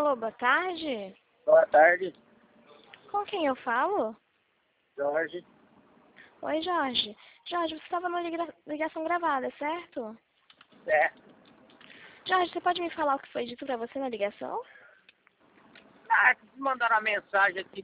Alô, boa tarde. Boa tarde, Com quem eu falo? Jorge. Oi, Jorge. Jorge, você estava numa ligação gravada, certo? É. Jorge, você pode me falar o que foi dito pra você na ligação? Eles mandaram uma mensagem aqui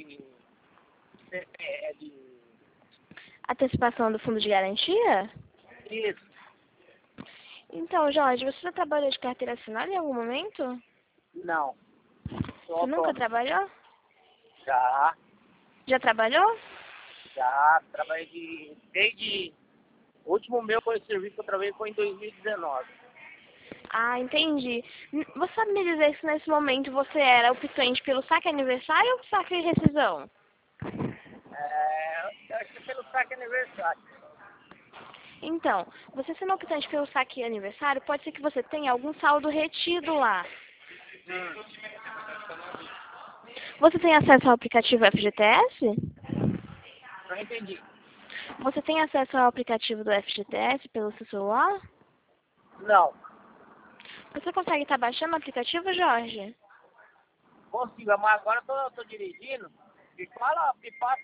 de Antecipação do fundo de garantia? isso. Então, Jorge, você já trabalhou de carteira assinada em algum momento? Não. Sou Você nunca autônomo. trabalhou? Já, Já trabalhou? já. Trabalhei desde... O último meu foi o serviço que eu trabalhei foi em 2019. Ah, entendi. Você sabe me dizer se nesse momento você era optante pelo saque aniversário ou saque e rescisão? Eu acho que é pelo saque aniversário. Então, você sendo optante pelo saque aniversário, pode ser que você tenha algum saldo retido lá. Você tem acesso ao aplicativo FGTS? Não entendi. Você tem acesso ao aplicativo do FGTS pelo seu celular? Não. Você consegue estar baixando o aplicativo, Jorge? Consigo, mas agora eu tô dirigindo. Me passa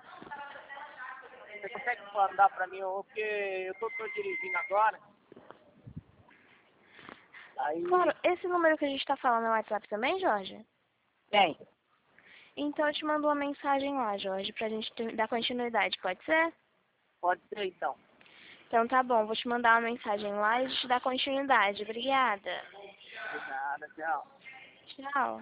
Você consegue mandar pra mim, porque eu tô dirigindo agora. Claro, Aí... esse número que a gente está falando é o WhatsApp também, Jorge? Tem. Então eu te mando uma mensagem lá, Jorge, pra gente dar continuidade, pode ser? Pode ser então. Então tá bom, vou te mandar uma mensagem lá e a gente dá continuidade. Obrigada. De nada, tchau. Tchau.